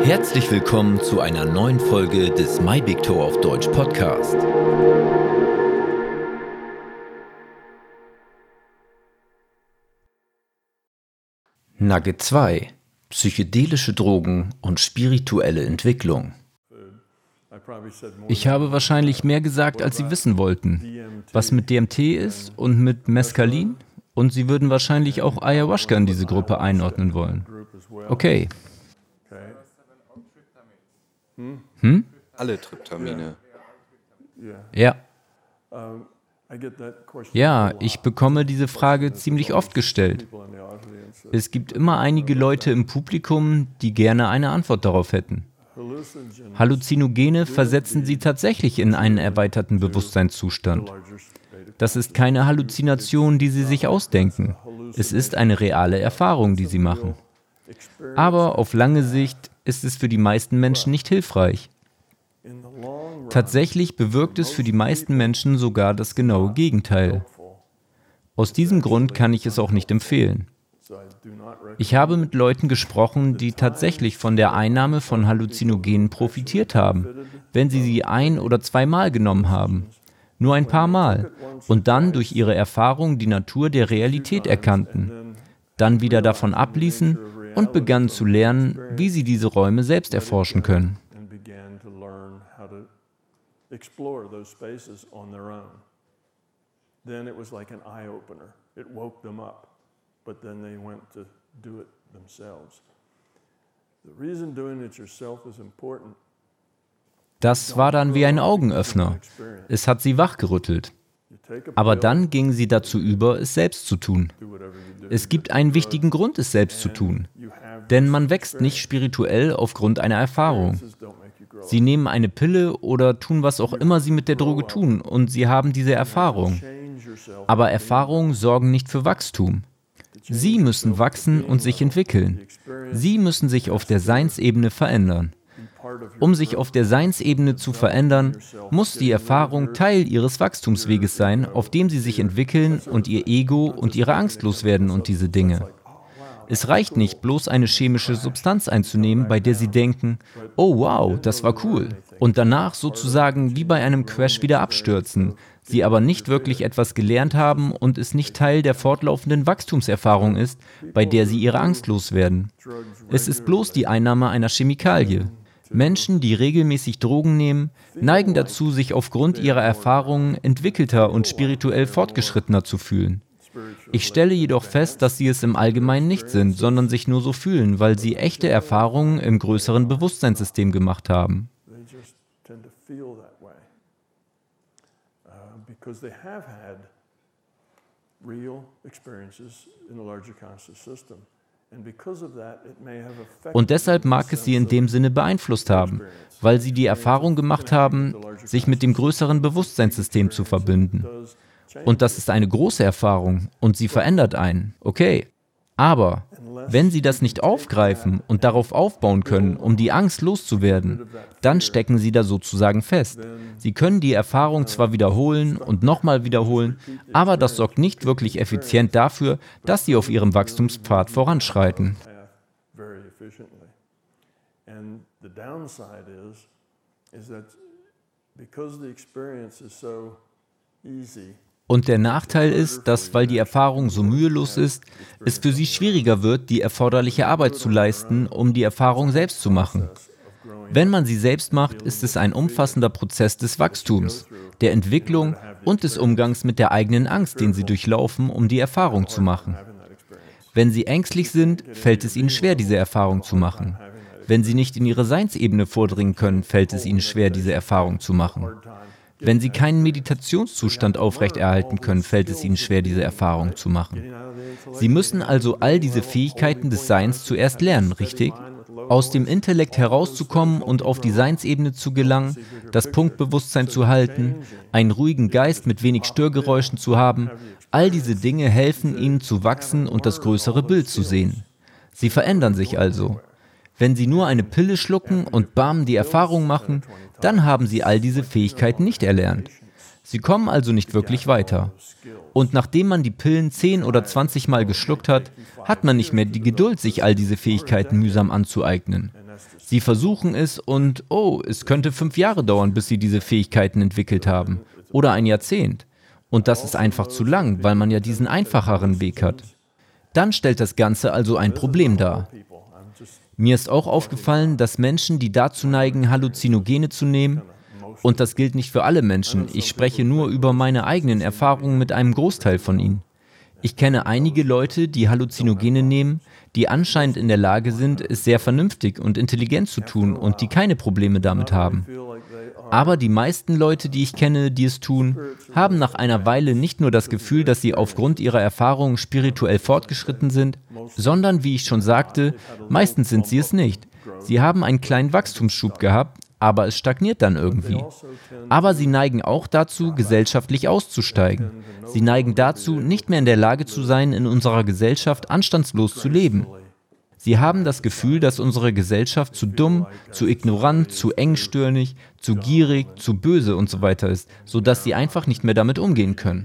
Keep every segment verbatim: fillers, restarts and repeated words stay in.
Herzlich willkommen zu einer neuen Folge des My Big Tour auf Deutsch Podcast. Nugget zwei: Psychedelische Drogen und spirituelle Entwicklung. Ich habe wahrscheinlich mehr gesagt, als Sie wissen wollten. Was mit D M T ist und mit Mescalin? Und Sie würden wahrscheinlich auch Ayahuasca in diese Gruppe einordnen wollen. Okay. Hm? Alle Tryptamine. Ja. Ja, ich bekomme diese Frage ziemlich oft gestellt. Es gibt immer einige Leute im Publikum, die gerne eine Antwort darauf hätten. Halluzinogene versetzen sie tatsächlich in einen erweiterten Bewusstseinszustand. Das ist keine Halluzination, die sie sich ausdenken. Es ist eine reale Erfahrung, die sie machen. Aber auf lange Sicht ist es für die meisten Menschen nicht hilfreich. Tatsächlich bewirkt es für die meisten Menschen sogar das genaue Gegenteil. Aus diesem Grund kann ich es auch nicht empfehlen. Ich habe mit Leuten gesprochen, die tatsächlich von der Einnahme von Halluzinogenen profitiert haben, wenn sie sie ein- oder zweimal genommen haben. Nur ein paar Mal. Und dann durch ihre Erfahrung die Natur der Realität erkannten, dann wieder davon abließen und begannen zu lernen, wie sie diese Räume selbst erforschen können. Das war dann wie ein Augenöffner. Es hat sie wachgerüttelt. Aber dann gingen sie dazu über, es selbst zu tun. Es gibt einen wichtigen Grund, es selbst zu tun. Denn man wächst nicht spirituell aufgrund einer Erfahrung. Sie nehmen eine Pille oder tun, was auch immer sie mit der Droge tun, und sie haben diese Erfahrung. Aber Erfahrungen sorgen nicht für Wachstum. Sie müssen wachsen und sich entwickeln. Sie müssen sich auf der Seinsebene verändern. Um sich auf der Seinsebene zu verändern, muss die Erfahrung Teil ihres Wachstumsweges sein, auf dem sie sich entwickeln und ihr Ego und ihre Angst loswerden und diese Dinge. Es reicht nicht, bloß eine chemische Substanz einzunehmen, bei der sie denken, oh wow, das war cool, und danach sozusagen wie bei einem Crash wieder abstürzen, sie aber nicht wirklich etwas gelernt haben und es nicht Teil der fortlaufenden Wachstumserfahrung ist, bei der sie ihre Angst loswerden. Es ist bloß die Einnahme einer Chemikalie. Menschen, die regelmäßig Drogen nehmen, neigen dazu, sich aufgrund ihrer Erfahrungen entwickelter und spirituell fortgeschrittener zu fühlen. Ich stelle jedoch fest, dass sie es im Allgemeinen nicht sind, sondern sich nur so fühlen, weil sie echte Erfahrungen im größeren Bewusstseinssystem gemacht haben. Und deshalb mag es sie in dem Sinne beeinflusst haben, weil sie die Erfahrung gemacht haben, sich mit dem größeren Bewusstseinssystem zu verbinden. Und das ist eine große Erfahrung und sie verändert einen, okay. Aber wenn sie das nicht aufgreifen und darauf aufbauen können, um die Angst loszuwerden, dann stecken sie da sozusagen fest. Sie können die Erfahrung zwar wiederholen und nochmal wiederholen, aber das sorgt nicht wirklich effizient dafür, dass sie auf ihrem Wachstumspfad voranschreiten. Und der Nachteil ist, dass, weil die Erfahrung so mühelos ist, es für sie schwieriger wird, die erforderliche Arbeit zu leisten, um die Erfahrung selbst zu machen. Wenn man sie selbst macht, ist es ein umfassender Prozess des Wachstums, der Entwicklung und des Umgangs mit der eigenen Angst, den sie durchlaufen, um die Erfahrung zu machen. Wenn sie ängstlich sind, fällt es ihnen schwer, diese Erfahrung zu machen. Wenn sie nicht in ihre Seinsebene vordringen können, fällt es ihnen schwer, diese Erfahrung zu machen. Wenn sie keinen Meditationszustand aufrechterhalten können, fällt es ihnen schwer, diese Erfahrung zu machen. Sie müssen also all diese Fähigkeiten des Seins zuerst lernen, richtig? Aus dem Intellekt herauszukommen und auf die Seinsebene zu gelangen, das Punktbewusstsein zu halten, einen ruhigen Geist mit wenig Störgeräuschen zu haben, all diese Dinge helfen ihnen zu wachsen und das größere Bild zu sehen. Sie verändern sich also. Wenn sie nur eine Pille schlucken und bam die Erfahrung machen, dann haben sie all diese Fähigkeiten nicht erlernt. Sie kommen also nicht wirklich weiter. Und nachdem man die Pillen zehn oder zwanzig Mal geschluckt hat, hat man nicht mehr die Geduld, sich all diese Fähigkeiten mühsam anzueignen. Sie versuchen es und, oh, es könnte fünf Jahre dauern, bis sie diese Fähigkeiten entwickelt haben. Oder ein Jahrzehnt. Und das ist einfach zu lang, weil man ja diesen einfacheren Weg hat. Dann stellt das Ganze also ein Problem dar. Mir ist auch aufgefallen, dass Menschen, die dazu neigen, Halluzinogene zu nehmen, und das gilt nicht für alle Menschen, ich spreche nur über meine eigenen Erfahrungen mit einem Großteil von ihnen. Ich kenne einige Leute, die Halluzinogene nehmen, die anscheinend in der Lage sind, es sehr vernünftig und intelligent zu tun und die keine Probleme damit haben. Aber die meisten Leute, die ich kenne, die es tun, haben nach einer Weile nicht nur das Gefühl, dass sie aufgrund ihrer Erfahrungen spirituell fortgeschritten sind, sondern, wie ich schon sagte, meistens sind sie es nicht. Sie haben einen kleinen Wachstumsschub gehabt, aber es stagniert dann irgendwie. Aber sie neigen auch dazu, gesellschaftlich auszusteigen. Sie neigen dazu, nicht mehr in der Lage zu sein, in unserer Gesellschaft anstandslos zu leben. Sie haben das Gefühl, dass unsere Gesellschaft zu dumm, zu ignorant, zu engstirnig, zu gierig, zu böse und so weiter ist, sodass sie einfach nicht mehr damit umgehen können.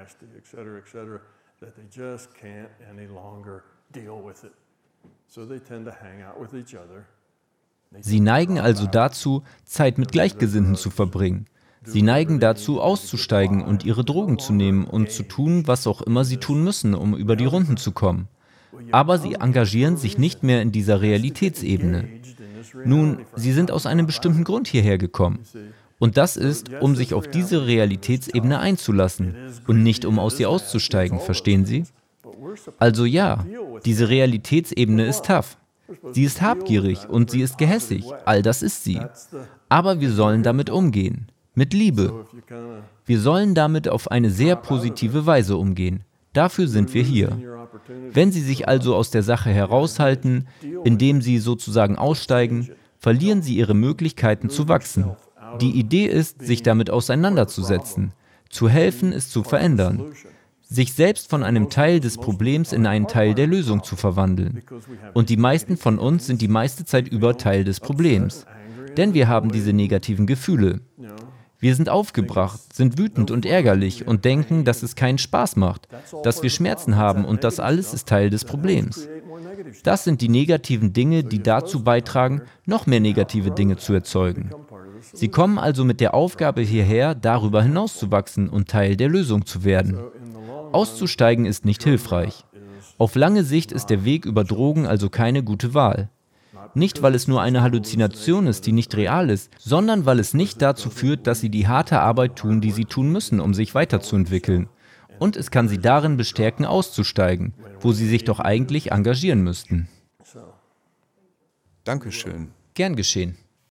Sie neigen also dazu, Zeit mit Gleichgesinnten zu verbringen. Sie neigen dazu, auszusteigen und ihre Drogen zu nehmen und zu tun, was auch immer sie tun müssen, um über die Runden zu kommen. Aber sie engagieren sich nicht mehr in dieser Realitätsebene. Nun, sie sind aus einem bestimmten Grund hierher gekommen. Und das ist, um sich auf diese Realitätsebene einzulassen und nicht um aus ihr auszusteigen, verstehen Sie? Also ja, diese Realitätsebene ist tough. Sie ist habgierig und sie ist gehässig, all das ist sie. Aber wir sollen damit umgehen, mit Liebe. Wir sollen damit auf eine sehr positive Weise umgehen. Dafür sind wir hier. Wenn Sie sich also aus der Sache heraushalten, indem Sie sozusagen aussteigen, verlieren Sie Ihre Möglichkeiten zu wachsen. Die Idee ist, sich damit auseinanderzusetzen. Zu helfen ist zu verändern. Sich selbst von einem Teil des Problems in einen Teil der Lösung zu verwandeln. Und die meisten von uns sind die meiste Zeit über Teil des Problems. Denn wir haben diese negativen Gefühle. Wir sind aufgebracht, sind wütend und ärgerlich und denken, dass es keinen Spaß macht, dass wir Schmerzen haben und das alles ist Teil des Problems. Das sind die negativen Dinge, die dazu beitragen, noch mehr negative Dinge zu erzeugen. Sie kommen also mit der Aufgabe hierher, darüber hinauszuwachsen und Teil der Lösung zu werden. Auszusteigen ist nicht hilfreich. Auf lange Sicht ist der Weg über Drogen also keine gute Wahl. Nicht, weil es nur eine Halluzination ist, die nicht real ist, sondern weil es nicht dazu führt, dass sie die harte Arbeit tun, die sie tun müssen, um sich weiterzuentwickeln. Und es kann sie darin bestärken, auszusteigen, wo sie sich doch eigentlich engagieren müssten. Dankeschön. Gern geschehen.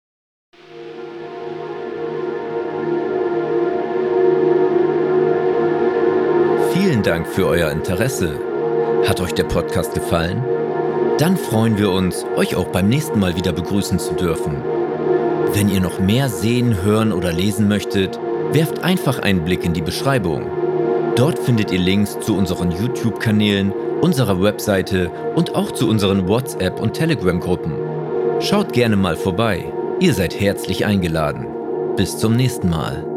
Vielen Dank für euer Interesse. Hat euch der Podcast gefallen? Dann freuen wir uns, euch auch beim nächsten Mal wieder begrüßen zu dürfen. Wenn ihr noch mehr sehen, hören oder lesen möchtet, werft einfach einen Blick in die Beschreibung. Dort findet ihr Links zu unseren YouTube-Kanälen, unserer Webseite und auch zu unseren WhatsApp- und Telegram-Gruppen. Schaut gerne mal vorbei. Ihr seid herzlich eingeladen. Bis zum nächsten Mal.